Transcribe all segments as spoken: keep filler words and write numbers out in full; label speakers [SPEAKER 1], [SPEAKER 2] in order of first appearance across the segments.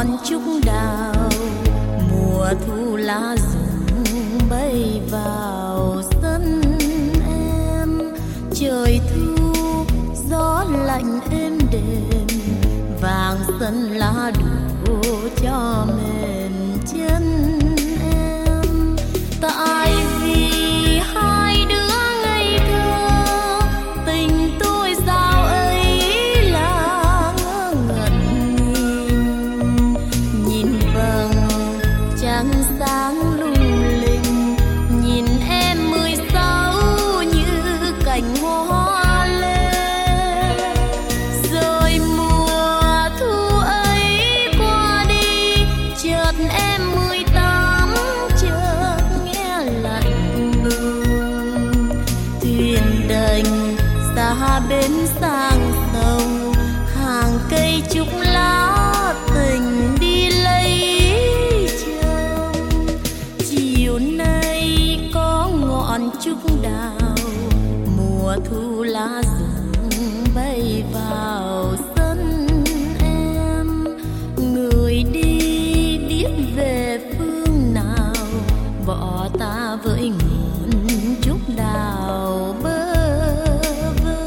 [SPEAKER 1] ngọn trúc đào, mùa thu lá rụng bay vào sân em. Trời thu gió lạnh êm đềm, vàng sân lá đổ cho mềm chân em. Tại vì hai đứa ngây thơ, tình tôi sao ấy là ngơ ngẩn nhìn. Nhìn vầng trăng sáng lung linh, nhìn em mười sáu như cành hoa lên. Rồi mùa thu ấy qua đi, chợt em mười tám chợt nghe lạnh lùng. Thuyền đành xa bến sang sông, hàng cây trúc lá tình đi lấy chồng. Chiều nay có ngọn trúc đào, mùa thu lá rụng bay vào sân em. Người đi biết về phương nào, bỏ ta với ngọn trúc đào bơ vơ.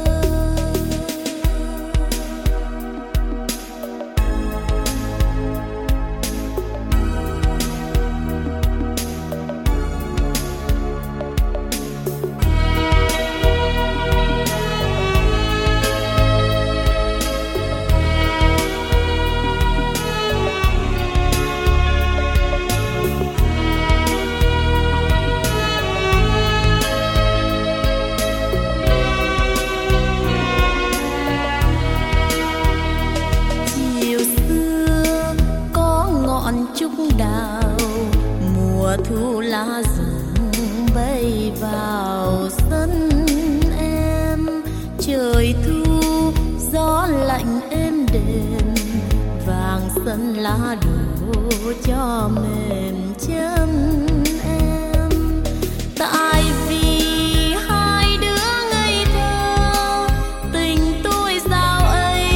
[SPEAKER 1] Trúc đào, mùa thu lá rụng bay vào sân em. Trời thu gió lạnh êm đềm, vàng sân lá đổ cho mềm chân em. Tại vì hai đứa ngây thơ, tình tôi sao ấy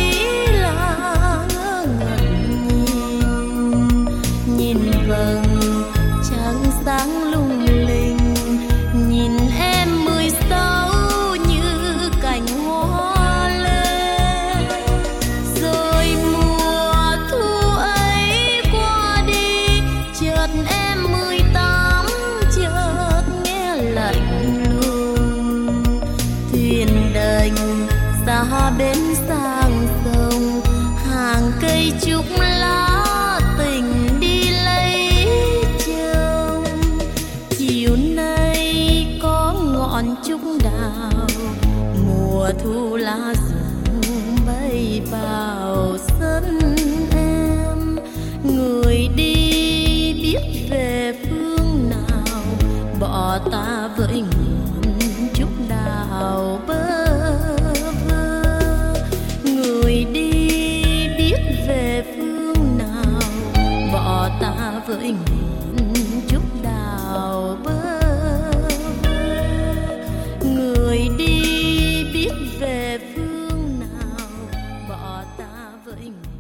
[SPEAKER 1] là ngơ ngẩn nhìn. Nhìn vầng trăng sáng lung linh, nhìn em mười sáu như cành hoa lên. Rồi mùa thu ấy qua đi, chợt em mười tám chợt nghe lạnh lùng. Thuyền đành xa bến sang sông, hàng cây trúc lá tình đi lấy chồng. Chiều nay có ngọn trúc đào, mùa thu lá rụng bay vào sân em. Người đi biết về phương nào, bỏ ta với ngọn trúc đào bơ vơ. Người đi biết về phương nào, bỏ ta với ngọn trúc đào bơ vơ. Người đi biết về phương nào, bỏ ta với